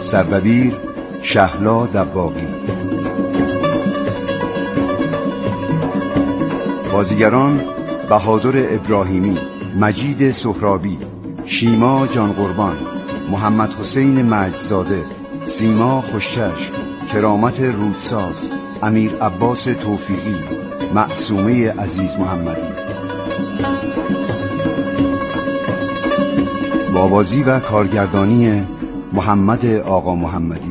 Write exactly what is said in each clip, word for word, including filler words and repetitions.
سردبیر شهلا دباغی. بازیگران بهادر ابراهیمی، مجید سهرابی، شیما جانقربان، محمد حسین مجدزاده، سیما خوشچشم، کرامت رودساز، امیر عباس توفیقی، معصومه عزیز محمدی. بازی و کارگردانی محمد آقا محمدی.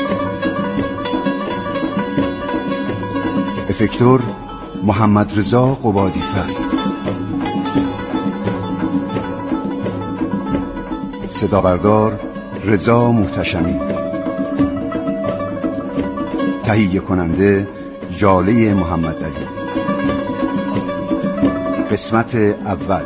افکتور محمد رضا قبادی‌فر. صدابردار رضا محتشمی. تهیه کننده ژاله محمدعلی. قسمت اول.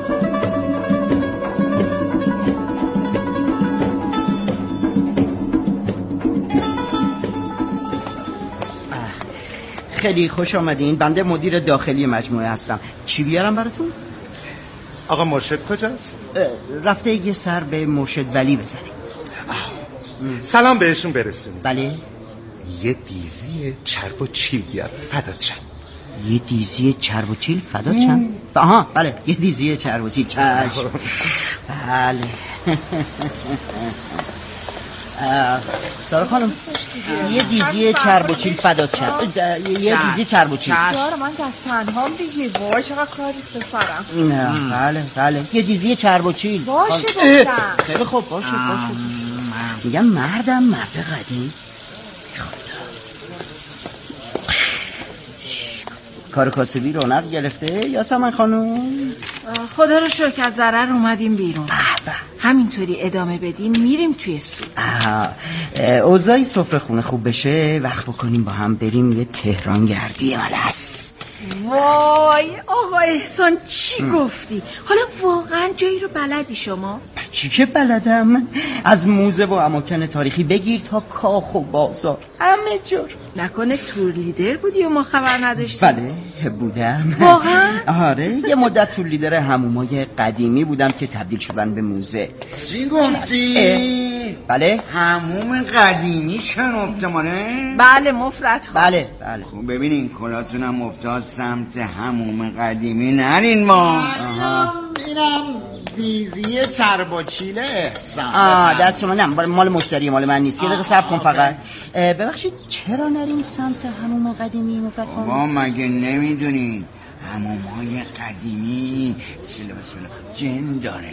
خیلی خوش آمدین. بنده مدیر داخلی مجموعه هستم. چی بیارم براتون؟ آقا مرشد کجاست؟ رفته یه سر به مرشد ولی بزنیم. سلام بهشون برسونید. بله. یه دیزی چرب و چیل بیار فدات شم. یه دیزی چرب و چیل فدات شم؟ آها بله یه دیزی چرب و چیل. چشم. بله. سارا خانم یه دیزی چرب و چیل فدات شد. یه دیزی چرب و چیل. دارم من دست تنهام دیگه. وای چقدر کاری بسرم. نه بله بله یه دیزی چرب و چیل. باشه گفتم. خیلی خوب باشه باشه. میگم مردم مرد قدیم. کار کاسبی رونق گرفته یاسمن خانم؟ خدا رو شکر از ضرر اومدیم بیرون. همینطوری ادامه بدیم میریم توی سوق. اوضاعی سفره خونه خوب بشه وقت بکنیم با هم بریم یه تهران گردی ملس. وای آقا احسان چی ام. گفتی؟ حالا واقعا جایی رو بلدی شما؟ چی که بلدم؟ از موزه و اماکن تاریخی بگیر تا کاخ و بازار همه جور. نکنه تور لیدر بودی و ما خبر نداشتیم؟ بله بودم. واقعا؟ آره یه مدت تور لیدر همومای قدیمی بودم که تبدیل شدن به موزه. چی گفتی؟ بله هموم قدیمی شنفته مانه؟ بله مفرد خواه. بله بله. خب ببینین کلاتونم افتاد سمت هموم قدیمی نرین ما. اینم دیزی چرب و چیل احسان. آه دست شما نه مال مشتری مال من نیست. یه دقیقه صبر کن فقط. ببخشید چرا نریم سمت هموم قدیمی مفرد خانم؟ بابا مگه نمیدونین هموم‌های قدیمی بسم الله بسم الله جن داره.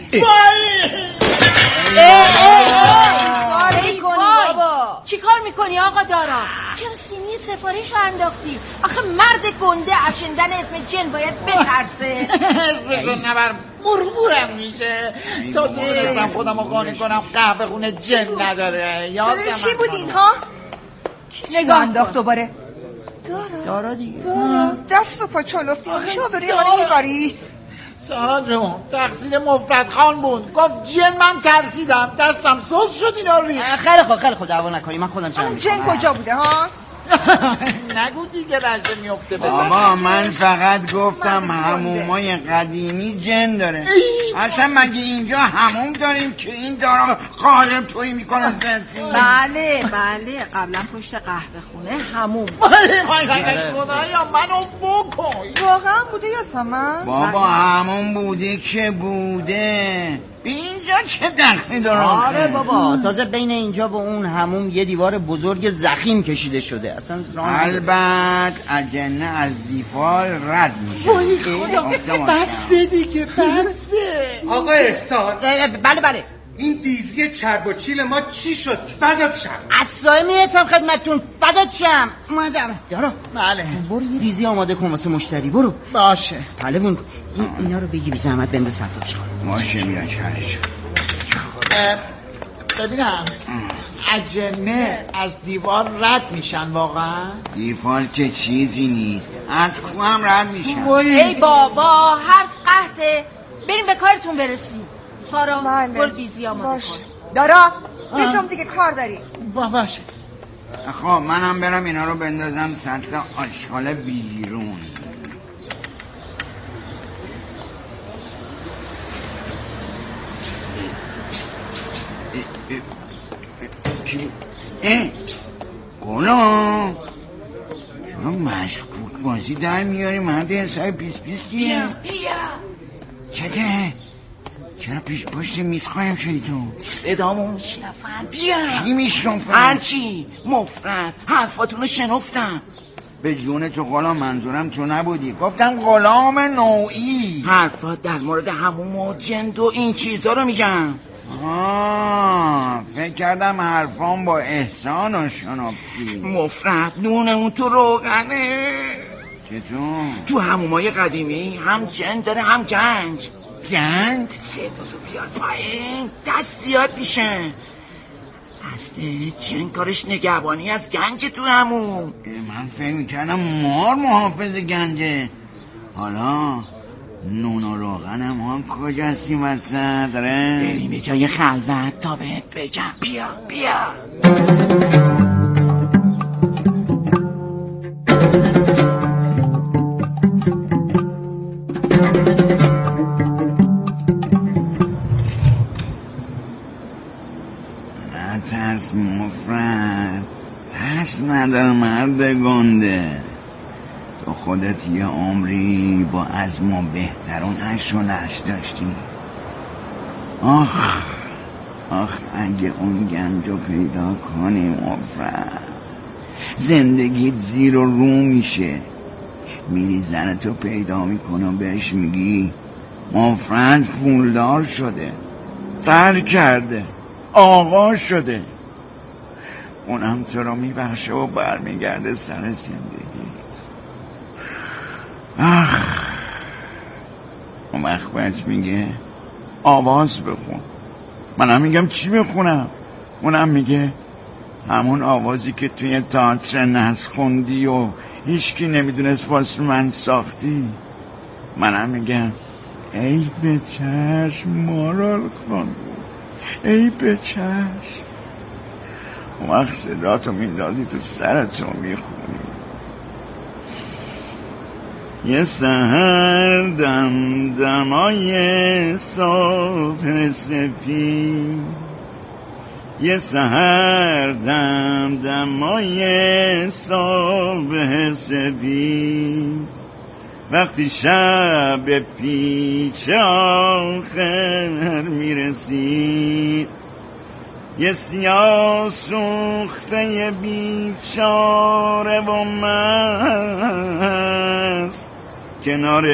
ای بابا چی کار میکنی آقا دارا؟ چرا سینی سفارش رو انداختی؟ آخه مرد گنده از شنیدن اسم جن باید بترسه. اسمشو نبر بربورم میشه. تا تونستم خودم رو قانع کنم قهوه خونه جن نداره. یاد چی بودین ها؟ نگاه انداخت دوباره. دارا دارا دیگه. دارا دست و پا چلفتی شما داری منو میباری؟ سارا جون تقصیر مفرد خان بود. گفت جن من ترسیدم دستم سوز شد اینا ریخت. خیلی خوب خیلی خوب دعوا نکنی من خودم جمع میکنم. جن کجا بوده ها؟ نگو دیگه رجه میفته. بابا من فقط گفتم همومای قدیمی جن داره. اصلا مگه اینجا هموم داریم که این دارا قالب تویی میکنه زرتی؟ بله بله قبلا پشت قهوه خونه هموم. خدایا منو بکن. واقعا بوده یا سمن؟ بابا هموم بوده که بوده. اینجا چه دخلی داره؟ آره بابا تازه بین اینجا و اون هموم یه دیوار بزرگ ضخیم کشیده شده اصلا. البته اجنه از دیوار رد میشه. وای خدا بسه دیگه بسه. آقا احسان بله بله این دیزی چرب و چیل ما چی شد؟ فدات شم. از سایه میرسم خدمتتون. فدات شم. اومدم. یارا بله برو یه دیزی آماده کن واسه مشتری. برو باشه. پهلوون این اینا رو بگی بی زحمت بهم سرتاپش کن. باشه میاد چارش. ببینم اجنه از دیوار رد میشن واقعا؟ دیوار که چیزی نیست از کو هم رد میشن. ای بابا حرف قحطه. بریم به کارتون برسیم. سارا برو دیزی آماده کن. دارا بجم دیگه کار داری. باشه. خب منم برم اینا رو بندازم سطح آشغال بیرون. کی اه غلام چرا مشکوک بازی در میاری مرد حساب پیس پیس کیه؟ بیا بیا چته؟ چرا پیش پشت میز قایم شدی تو؟ صدامو میشنفن. بیا چی میشنفن؟ هرچی مفرد حرفاتونو شنفتم. به جون تو غلام منظورم تو نبودی، گفتم غلام نوعی. حرفات در مورد همون و جند و این چیزا رو میگم. آه فکر کردم حرفام با احسان و شنفتی. مفرد نونمون تو روغنه. چطور؟ تو همومای قدیمی هم جند داره هم گنج. گنج؟ صدا تو بیار پایین دست زیاد میشه. اصله جن کارش نگهبانی از گنج تو همون. من فکر میکردم مار محافظ گنجه. حالا نون و روغنم ها کجاستیم وسط داره؟ بریم به جای خلوت تا بهت بگم. بیا بیا ترس مفرد، ترس نداره مرد گنده. تو خودت یه عمری با از ما بهترون عشق و نش داشتی. آخ آخ اگه اون گنج رو پیدا کنی مفرد، زندگیت زیر و رو میشه. میری زنتو پیدا میکنه و بهش میگی مفرد پولدار شده، ترک کرده، آقا شده. اونم تو رو میبخشه و برمیگرده سر زندگی. آخ اون وقت بهت میگه آواز بخون. منم میگم چی بخونم؟ اونم میگه همون آوازی که توی تئاتر ناز خوندی و هیچکی نمیدونست واسه من ساختی. منم میگم ای به چشم مارال خان، ای به چشم. اون وقت صداتو میندازی تو سرتو میخونی. یه سحر دم دمای صبح سفید، یه سحر دم دمای صبح سفید، وقتی شب پیش آخر میرسید، یه سیاه سوخته بیچاره و مست کنار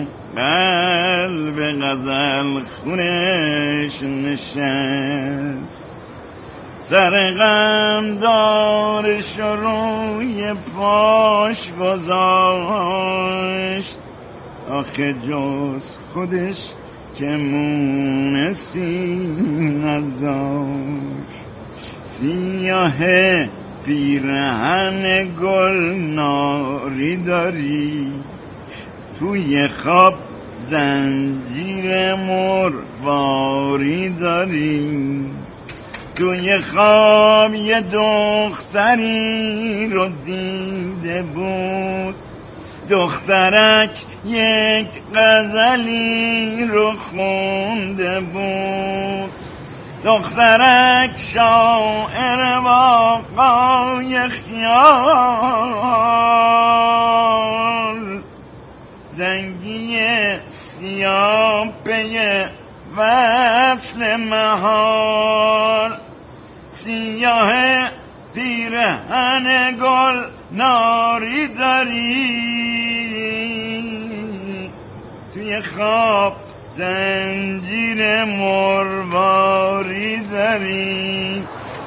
قلب غزل خونش نشست. سر غم دارش روی پاش گذاشت، آخه جز خودش که مونسی نداشت. سیاه پیرهن گل ناری داری، توی خواب زنجیر مرواری داری، توی خواب یه دختری رو دیده بود، دخترک یک غزلی رو خونده بود، دخترک شاعر واقعی خیال، زنگی سیاه پی وصل محال، سیاه پیرهن گل ناری داری، توی خواب زنجیر مرواری داری،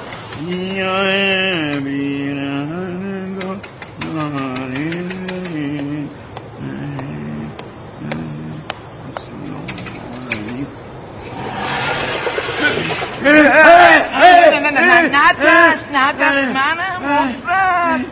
سیاه پیرهن گل ناری داری. نه نه نه نه دست نه دست منم مفرد.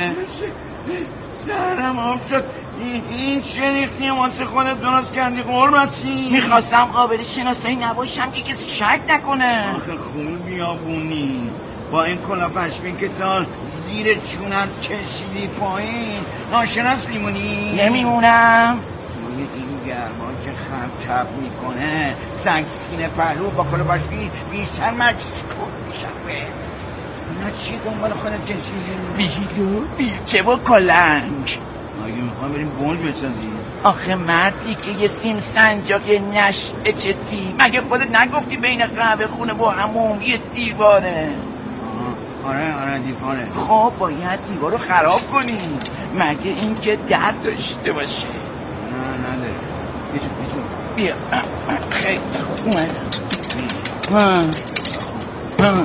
سرم آب شد. این شریختی واسه خودت درست کردی قربتی. میخواستم قابل شناسایی نباشم که کسی شک نکنه. آخه خون بیابونی با این کلا پشمین که تا زیر چونت کشیدی پایین ناشناس میمونی؟ نمیمونم. توی این گرما که خم تب میکنه سنگ سینه پهلو با کلا پشمین بیشتر مشکوک میشم بهت. اینا چی دنبال خودت کشیدی؟ بیلو بیلچه و کلنگ. اگه میخوام بریم بول بسازی آخه مردی که یه سیم سنجاق نشعه چتی، مگه خودت نگفتی بین قهوه خونه و همون یه دیواره؟ آره آره دیواره. خب باید دیوارو خراب کنیم، مگه این که در داشته باشه. نه نداره. بیتون بیتون بیا خیلی خوب اومدم. ها ها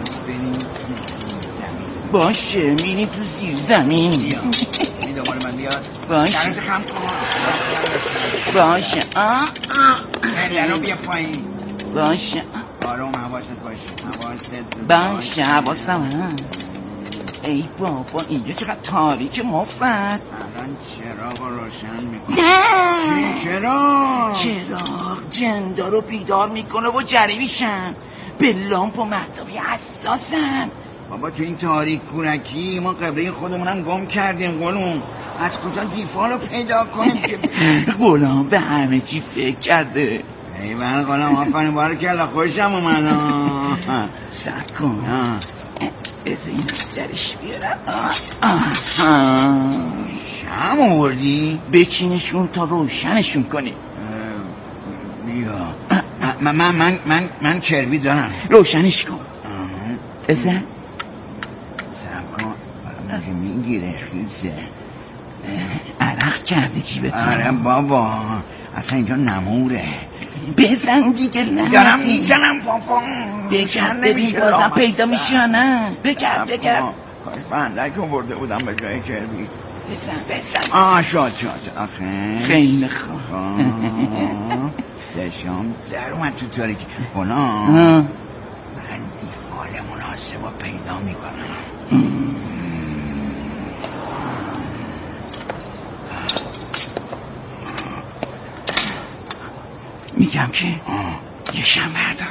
باشه میریم تو زیر زمین. بیا این دوباره من بیاد باشه درست خم کن. باشه آه الانو بیا پایین. باشه آروم حواست باشه حواست باشه حواسم هست. ای بابا اینجا چقدر تاریک مفت. الان چراغ رو روشن میکنه. نه چی چرا؟ چراغ جندا رو بیدار میکنه و جری میشن، به لامپ و مهتابی حساسن. بابا تو این تاریک کورکی ما قبله خودمونم گم کردیم قلوم. از کجا دیفا رو پیدا کنیم که غلام به همه چی فکر کرده. ای من قلوم آفرین باره کلا خوشم اومد. سب کن از این درش بیارم. شم آوردی؟ بچینشون تا روشنشون کنی. بیا من من من من من کربی دارم. روشنش کن. بزن سب کن مگه میگیره خیزه. عرق کردی جیبتون. آره بابا اصلا اینجا نموره. بزن دیگه نه دارم میزنم بابا. بگرد ببین بازم پیدا میشی یا نه. بگرد بگرد کاش فندک رو برده بودم به جای کربی. بزن بزن. آه شاد شاد آخه خیلی خوب. چشم در اومد تو تاریکی. بنا من دیفال مناسب رو پیدا میکنم. میگم که یه شم بردار.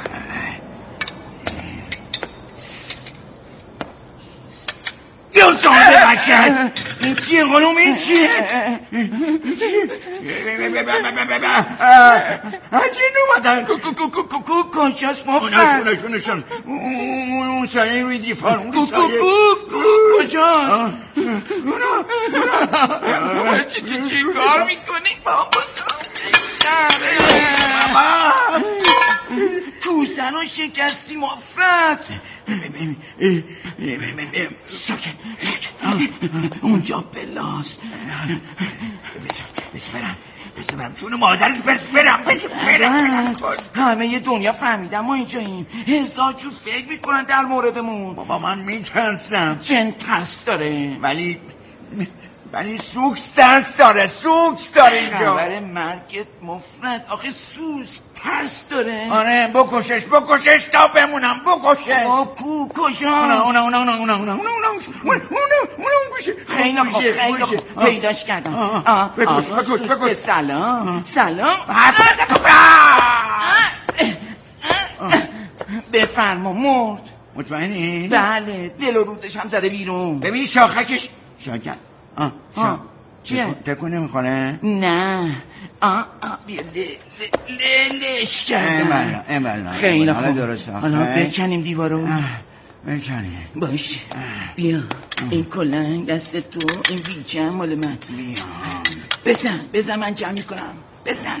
یا سامده قشنگ این چیه قلوم این چیه؟ هجین اومدن کنشاس مفت نشون نشون نشون اون سایه روی دیفار اون سایه کجا؟ چی چی چی کار میکنی؟ بابا کوسن رو شکستی مفرد. ساکت ساکت اونجا بلاست. بس برم بس برم چون مادرت بس برم بس برم. همه یه دنیا فهمیدن ما اینجاییم. هزار جور فکر میکنن در موردمون. بابا من میترسم. جن ترس داره ولی ولی سوکس ترس داره. سوکس داره اینجا. خبر مرگت مفرد. آخه سوز ترس داره. آره بکشش بکشش تا بمونم بکشش. کو کجا؟ اونا اونا اونا اونا اونا اونا اونا اونا اونا گوشه. خیلی خوب خیلی خوب پیداش کردم. بکش بکش بکش. سلام سلام. بفرما مرد. مطمئنی؟ بله دل و رودش هم زده بیرون. ببین شاخکش شاکن. آه شا چیه؟ تکون نمیخوره؟ نه آه آه بیا للش کردم. امالا امالا خیلی خوب. درست حالا بکنیم دیوارو. بکنیم باشه بیا این کلنگ دست تو، این بیلچه هم مال من. بیا بزن بزن من جمع میکنم. بزن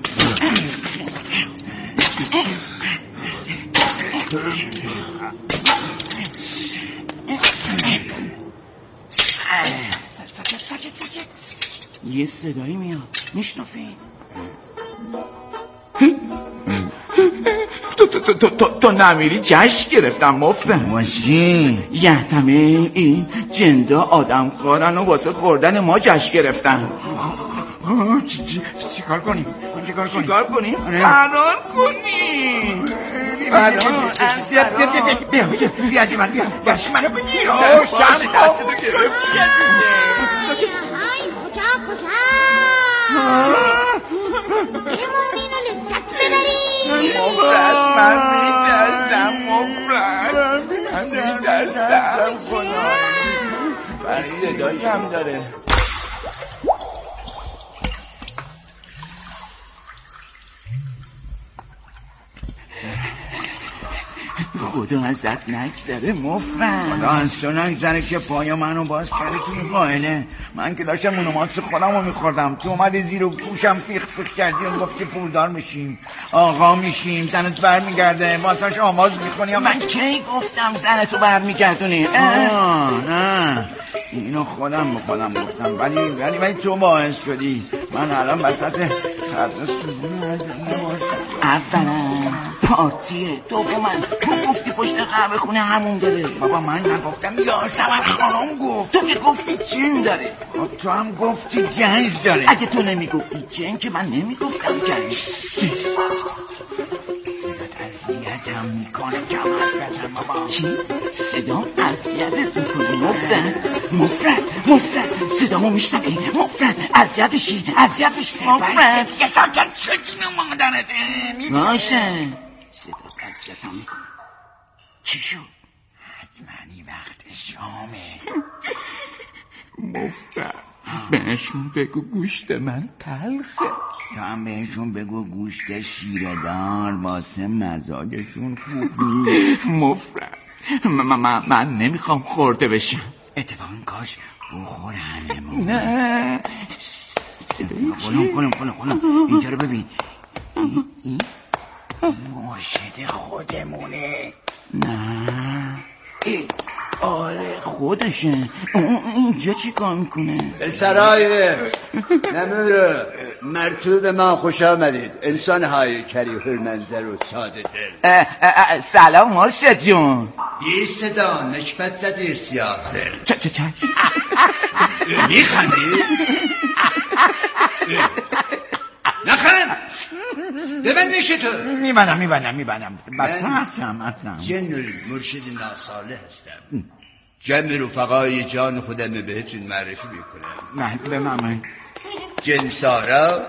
ساکت ساکت ساکت. یه صدایی میاد میشنفی؟ تو تو تو تو تو نمیری جشن گرفتم مفتم. واسه یحتمه این جندا آدم خورن و واسه خوردن ما جشن گرفتن. چیکار کنیم؟ چیکار کنیم؟ چیکار کنیم؟ فرار کنیم. فرار بیا بیا بیا بیا بیا بیا از من بیا دست منو بگیر. اوه شم های کجا کجا بمونین و لذت ببرین. مفرد من میترسم مفرد من میترسم خدا. صدایی هم داره. خدا ازت نگذره مفرد. خدا از تو نگذره که پایا منو باز کرده تو این قائله. من که داشتم مونومات خودم رو میخوردم، تو اومدی زیر و گوشم فیخ فیخ کردی و گفتی پولدار میشیم، آقا میشیم، زنت برمیگرده، واسش آواز میخونی. من کی گفتم زنتو برمیگردونی؟ نه اینو خودم به خودم گفتم، ولی ولی ولی تو باعث شدی من الان وسط خدمت اولا پارتیه، دوما تو گفتی پشت قهوه خونه همون داره. بابا من نگفتم، یاسمن خانم گفت. تو که گفتی جن داره. خب تو هم گفتی گنج داره. اگه تو نمیگفتی جن که من نمیگفتم گنج. صدات اذیتم میکنه کمرفتم بابا. چی؟ صدام اذیتت میکنه مفرد مفرد مفرد صدامو میشنوی مفرد، اذیت بشی اذیت بشی مفرد. دیگه ساکت شدی مادرت باشه. صدات اذیتم میکنه. چی شد؟ حتمانی وقت شامه. مفرد بهشون بگو گوشت من تلخه. تو هم بهشون بگو گوشت شیره دار واسه مزاجشون خوب نیست. مفرد من, من, من نمیخوام خورده بشم. اتفاقا کاش بخور همه ما. نه خلوم خلوم خلوم خلوم اینجا رو ببین. این, این مرشد خودمونه. نه ای آره خودشه. اینجا چی کار میکنه؟ سرای نمور مرتوب ما خوش آمدید انسان های کریه المنظر و ساده دل. سلام مرشد جون. یه صدا نکبت زده سیاه دل. چه چه چه میخندی؟ نخند ببندش تو. میبندم میبندم میبندم بطن هستم اصلا. جن مرشد ناساله هستم. جمع رفقای جان خودم بهتون معرفی میکنم. نه به من جن سارا،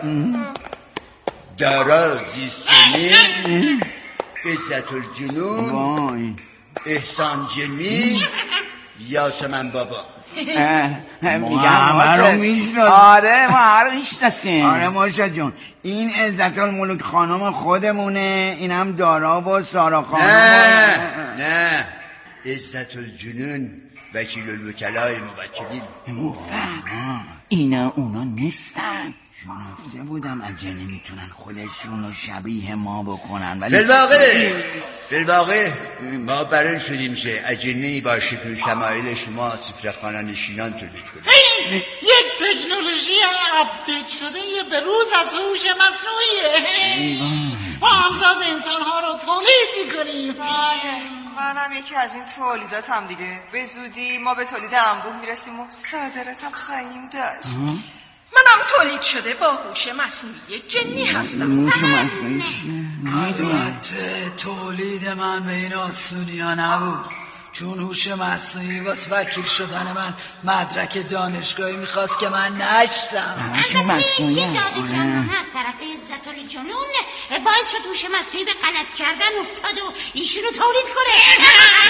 دارا زیست جنی، عزت الجنون، احسان جمی، یاسمن بابا. میگم ما رو میشناسیم. آره ما رو میشناسیم. آره مرشد جون این عزت الملوک خانم خودمونه، این هم دارا و سارا خانم. نه نه عزت الجنون وکیل الوکلای موکلین. مفهم اینا اونا نیستن. شنفته بودم اگه نمیتونن خودشون رو شبیه ما بکنن، ولی بالواقع بالواقع ما برای شدیم شه اجنهی با شکل و شمایل شما صفر خانه نشینان تولید کنیم. یک تکنولوژی آپدیت شده به روز از هوش مصنوعیه. ما همزاد انسان ها رو تولید میکنیم. من هم یکی از این تولیدات هم دیگه. به زودی ما به تولید انبوه میرسیم و صادرات هم خواهیم داشت. منم تولید شده با هوش مصنوعی جنی هستم. هوش مصنوعی چیه؟ البته تولید من به این آسونی ها نبود، چون هوش مصنوعی واسه وکیل شدن من مدرک دانشگاهی میخواست که من نشتم. هوش مصنوعی داده جانون از طرف عزت الجنون باعث شد هوش مصنوعی به غلط کردن افتاد و ایشونو تولید کنه.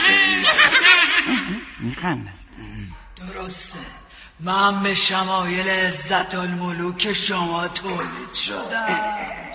میخنده. درسته من به شمایل عزت الملوک شما تولید شدم.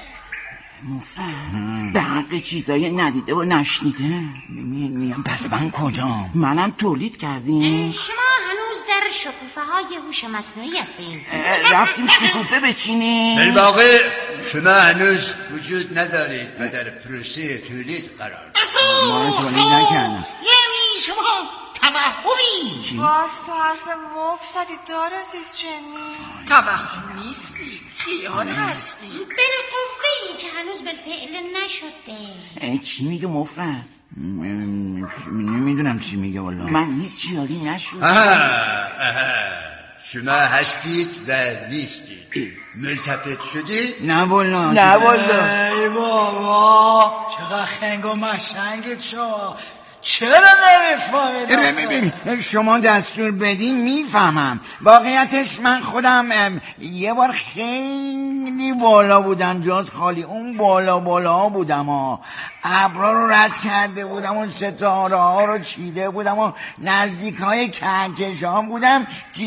مفهم به حق چیزای ندیده و نشنیده. میگم پس من کجام؟ منم تولید کردیم. شما هنوز در شکوفه های هوش مصنوعی هستیم. رفتیم شکوفه بچینیم. بالواقع شما هنوز وجود ندارید و در پروسه تولید قرار دارید. ما رو تولید نکردم. یعنی شما توهمی؟ باز تو حرف مف زدید دارا زیست جنی. توهم نیستی، خیال هستی. بالقوه‌ای که هنوز بالفعل نشده. چی میگه مفرد؟ نمیدونم چی میگه والا. من هیچ یاری نشد. شما هستید و نیستید. ملتفت شدید؟ نه والا نه والا. ای بابا چقدر خنگ و مشنگید شما، چرا نمیفهمید؟ شما دستور بدین میفهمم. واقعیتش من خودم یه بار خیلی بالا بودم، جات خالی اون بالا بالا ها بودم ها، ابرا رو رد کرده بودم و ستاره ها رو چیده بودم و نزدیک های کهکشان بودم که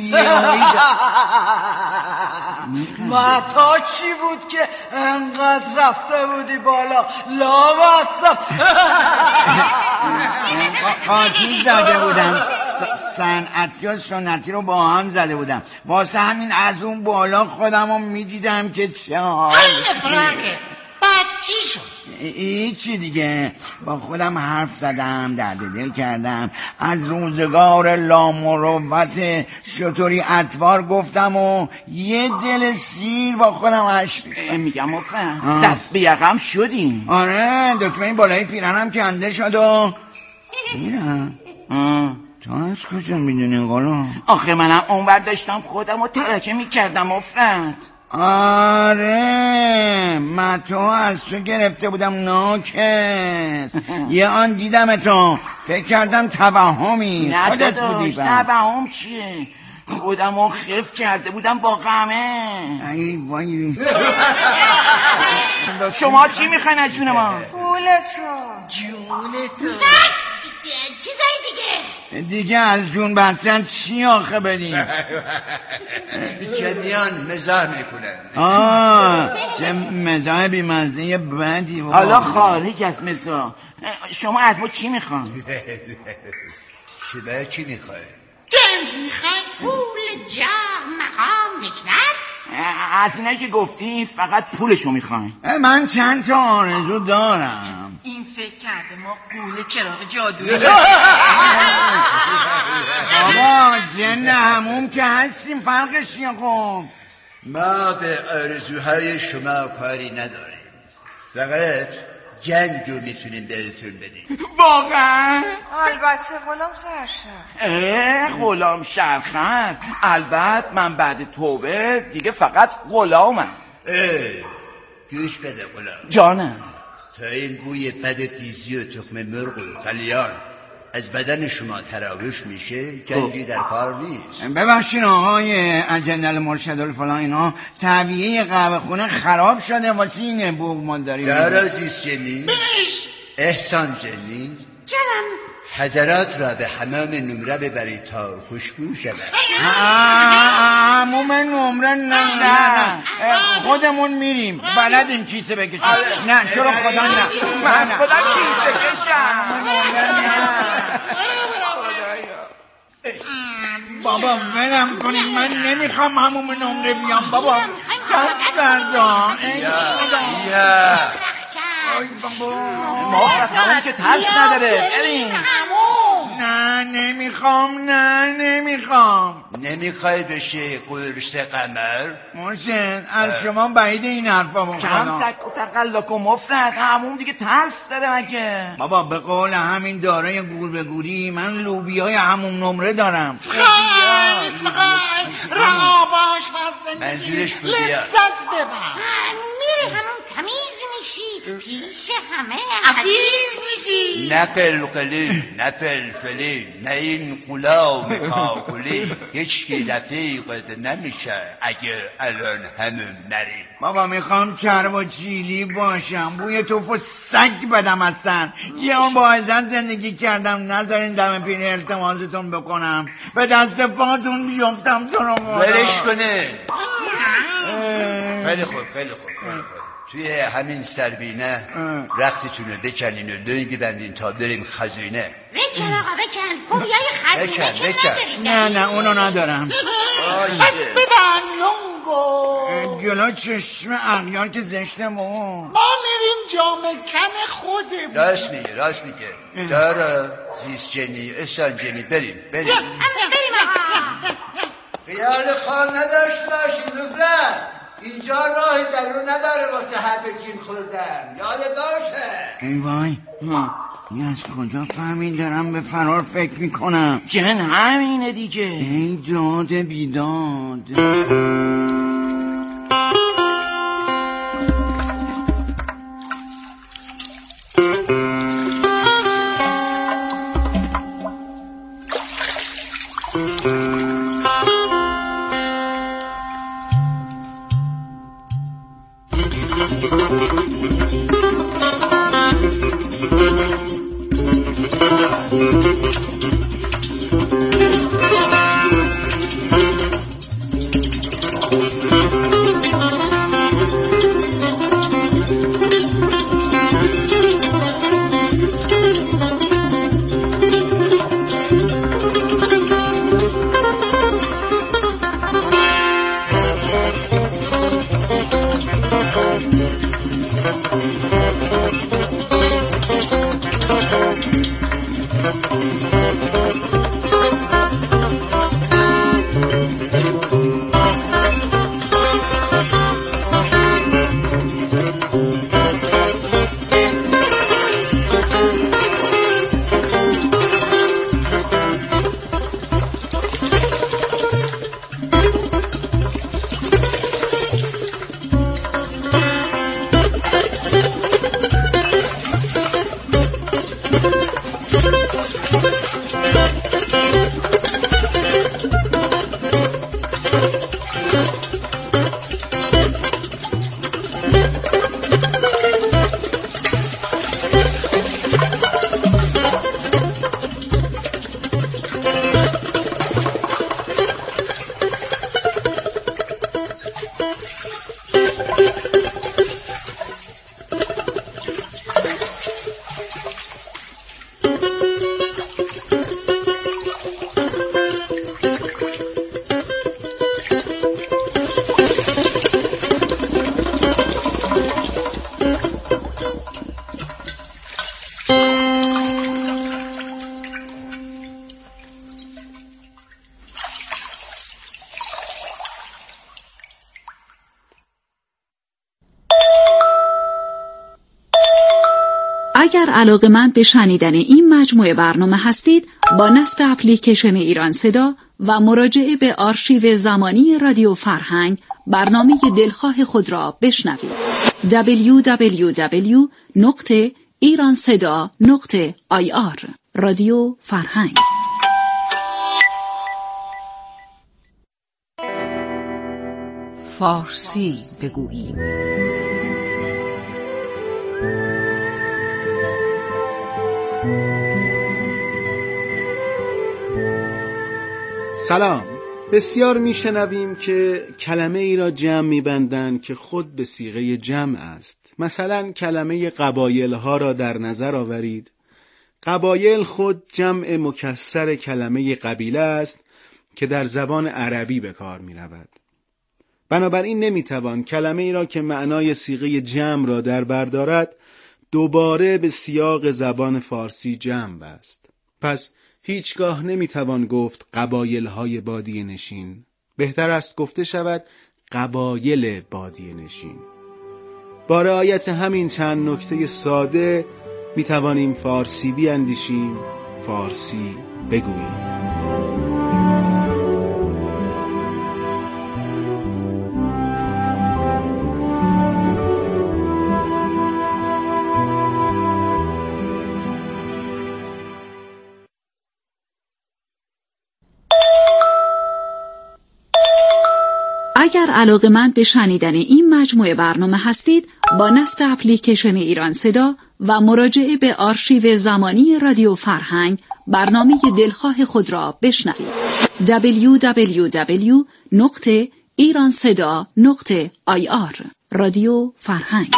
متا چی بود که انقدر رفته بودی بالا؟ لامصب قاطی زده بودم، صنعتی و سنتی رو با هم زده بودم، واسه همین از اون بالا خودم رو میدیدم که چه حال. این فرانکه بعد چی شد؟ هیچی دیگه، با خودم حرف زدم، درد دل کردم، از روزگار لامروت شطوری اطوار گفتم و یه دل سیر با خودم عشق. میگم افرم دست به یقم شدیم. آره دکمه بالای پیرنم کنده شد و میرم. تو از کجا میدونی قلو؟ آخه منم اونور داشتم خودم رو ترکه میکردم افرد. آره من تو از تو گرفته بودم ناکس. یه آن دیدم تو فکر کردم توهمی خودت بودی. توهم چیه؟ خودم رو خف کرده بودم با غمه. ای وای شما چی میخواین از جون ما؟ پولتو. جونتو چیزایی دیگه دیگه از جون بطن چی آخه بدیم؟ جنیان مزاح میکنن. آه چه مزاح بیمزه بدی. حالا خارج از مزاح شما از ما چی میخوان؟ شما چی میخوای؟ گنج میخوای؟ پول، جاه، مقام، نکنت؟ از اینایی که گفتی فقط پولشو میخواین. من چند تا آرزو دارم. این فکر کرده ما قول چراغ جادویی. بابا جن همون که هستیم فرقش چیه؟ خب ما به آرزوهای شما کاری نداریم، فقط جنگ رو میتونیم بهتون بدیم. واقعا؟ البته غلام خرشم. اه غلام شرخن. البته من بعد توبه دیگه فقط غلامم. اه گوش بده غلام جانم. تا این بوی بد دیزی و تخم مرغ و قلیان از بدن شما تراوش میشه گنجی در کار نیست. ببخشین آقای اجندل مرشد الفلان، اینا طبیعه قهوه خونه خراب شده واسه اینه بوگ ما داریم. در عزیز جنی احسان جنی جانم حضرات را به حمام نمره ببرید تا خوشبو شود. حمام نمره نه نه خودمون میریم، بلدیم کیسه بکشیم. نه چرا خدا نه من خودم کیسه کشم. بابا ولم کنید، من نمیخوام همون نمره بیام. بابا دست بردار. یا ما همون که ترس نداره. ببین نه نمیخوام، نه نمیخوام. نمیخوای بشه قرص قمر؟ مرشد از شما بعید این حرفا بکنم. کم تک و تقلق و مفرد همون دیگه ترس داره مگه؟ بابا به قول همین دارای گور به گوری من لوبیای همون نمره دارم. خیلی فقط رها باش و زندگی منظورش بود لذت ببر. میره همون تمیز میشی پیش همه عزیز میشی. نه قلقلی نه فلفلی نه این قلام کاغلی هیچ کی رفیقت نمیشه اگه الان همون نری. بابا میخوام چرب و چیلی باشم، بوی توف و سگ بدم هستن. یه اون با عزت زندگی کردم، نذارین دم پیر التماستون بکنم، به دست پاتون بیفتم تو رو ولش کنه. خیلی خوب خیلی خوب خیلی خوب. توی همین سربینه رختتون رو بکنین و لنگ بندین تا بریم خزینه. بکن آقا بکن، فوریای خزینه بکن که بکن. نه نه اونو ندارم. پس ببن لنگو. گلا چشم اغیار که زشته ما ما میریم جامعه کن خودمون. راست میگه راست میگه. داره زیست جنی احسان جنی بریم بریم بریم آقا. خیال خواب نداشت باشی نفرت. اینجا راهی درون نداره واسه حد جیم خوردن، یاد باشه. ای وای این از کجا فهمید دارم به فرار فکر میکنم؟ جن همینه دیگه. ای داد بیداد. اگر علاقه‌مند به شنیدن این مجموعه برنامه هستید، با نصب اپلیکیشن ایران صدا و مراجعه به آرشیو زمانی رادیو فرهنگ برنامه دلخواه خود را بشنوید. دبلیو دبلیو دبلیو نقطه ایران صدا نقطه آی آر رادیو فرهنگ. فارسی بگوییم. سلام. بسیار میشنویم که کلمه ای را جمع میبندند که خود به صیغه جمع است. مثلا کلمه قبایل ها را در نظر آورید. قبایل خود جمع مکسر کلمه قبیله است که در زبان عربی به کار می رود. بنابراین نمیتوان کلمه ای را که معنای صیغه جمع را در بر دارد دوباره به سیاق زبان فارسی جمع بست. پس هیچگاه نمیتوان گفت قبایل های بادیه نشین. بهتر است گفته شود قبایل بادیه نشین. با رعایت همین چند نکته ساده میتوانیم فارسی بیاندیشیم، فارسی بگوییم. اگر علاقه‌مند به شنیدن این مجموعه برنامه هستید، با نصب اپلیکیشن ایران صدا و مراجعه به آرشیو زمانی رادیو فرهنگ برنامه دلخواه خود را بشنوید. دبلیو دبلیو دبلیو نقطه ایران صدا نقطه آی آر رادیو فرهنگ.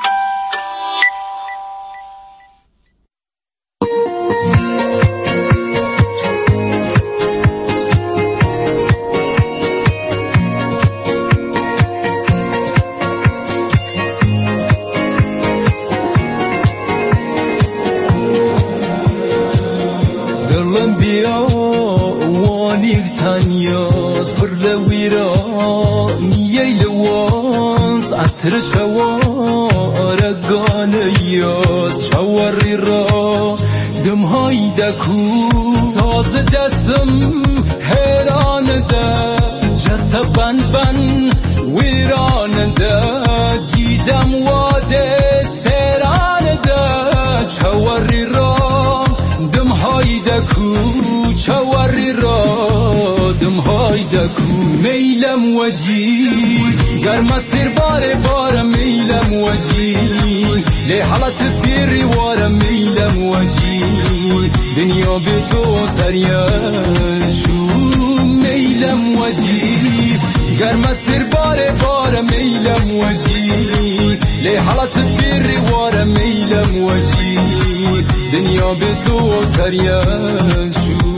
عطر شوارگان یاد شواری را دمهای دکو ساز دستم حیران ده جسد بن بن ویران ده دیدم واده سیران ده شواری را دمهای دکو شواری را دمهای دکو میلم وجی گرم سیر باره باره میلم وجی لی حالت بیری واره میلم وجی دنیا بی تو سریشو میلم وجی گرم سیر باره باره میلم وجی لی حالت بیری واره میلم وجی دنیا بی تو سریشو